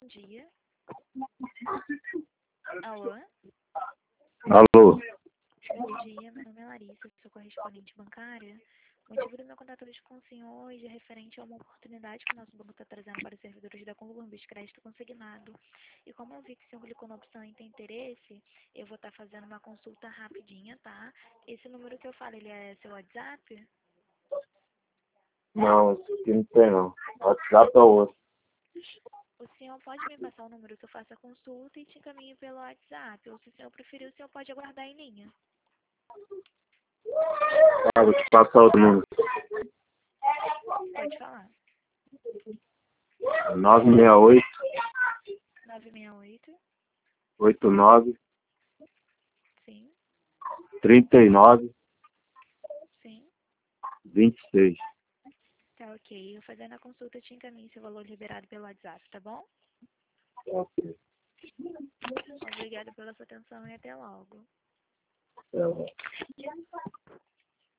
dia. Alô? Alô? Bom dia, meu nome é Larissa, sou correspondente bancária. O motivo do meu contato hoje com o senhor hoje é referente a uma oportunidade que o nosso banco está trazendo para os servidores da Columbus Crédito Consignado. E como eu vi que o senhor clicou na opção em ter interesse, eu vou estar fazendo uma consulta rapidinha, tá? Esse número que eu falo, ele é seu WhatsApp? Não, isso aqui não tem não. WhatsApp é o outro. O senhor pode me passar o número que eu faça a consulta e te encaminho pelo WhatsApp. Ou se o senhor preferir, o senhor pode aguardar em linha. Ah, vou te passar o número. Pode falar. 968 968, 89 sim, 39 sim. 26. Tá ok. Eu fazendo a consulta, eu te encaminho seu valor liberado pelo WhatsApp, tá bom? Ok. Obrigada pela sua atenção e até logo. É.